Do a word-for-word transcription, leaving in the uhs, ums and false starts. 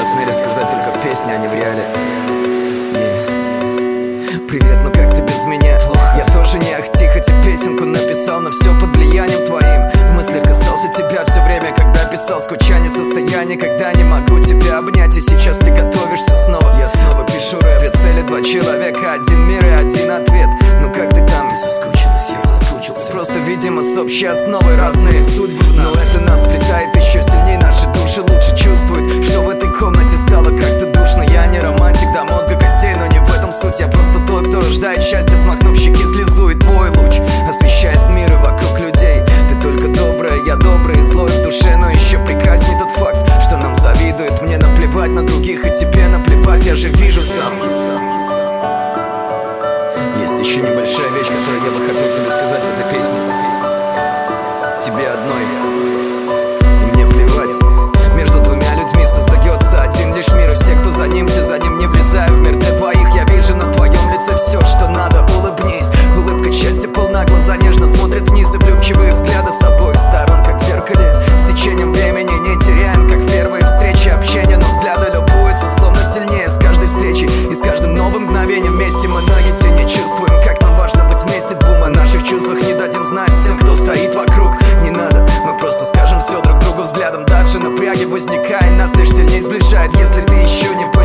осмелюсь сказать только в песне, а не в реале. Yeah. Привет, ну как ты без меня? Плохо. Я тоже не ахти, хотя песенку написал, но все под влиянием твоим. В мыслях касался тебя все время, когда писал. Скучание, состояние, когда не могу тебя обнять. И сейчас ты готовишься снова, я снова пишу рэп. Две цели, два человека, один мир и один ответ. Ну как ты там? Ты соскучилась, я соскучился. Просто, видимо, с общей основой разные судьбы. Но это нас сплетает еще сильнее, наши души лучше чувствуют, что в этой комнате стало как-то душно. Я не романтик до мозга костей, но не в этом суть. Я просто тот, кто рождает счастье, смахнув щеки слезу. И твой луч освещает мир и вокруг людей. Ты только добрая, я добрый и злой в душе. Но еще прекрасней тот факт, что нам завидует. Мне наплевать на других, и тебе наплевать, я же вижу сам. Есть еще небольшая вещь, которую я бы хотел тебе сказать в этой песне. Тебе одной, и мне плевать. Между двумя людьми создается один лишь мир. И все, кто за ним, все за ним, не влезаю в мир для двоих. Я вижу на твоем лице все, что надо, улыбнись. Улыбка счастья полна, глаза нежно смотрят вниз. И влюбчивые взгляды с обоих сторон, как в зеркале. С течением времени не теряем, как в первые встречи, общения. Но взгляды любуются, словно сильнее с каждой встречи. И с каждым новым мгновением вместе мы наедине чувствуем, как нам важно быть вместе двум. О наших чувствах не дадим знать всем, кто стоит вокруг. Не надо, мы просто скажем все друг другу взглядом. Дальше напряги возникает, нас лишь сильнее сближает. Если ты еще не понял,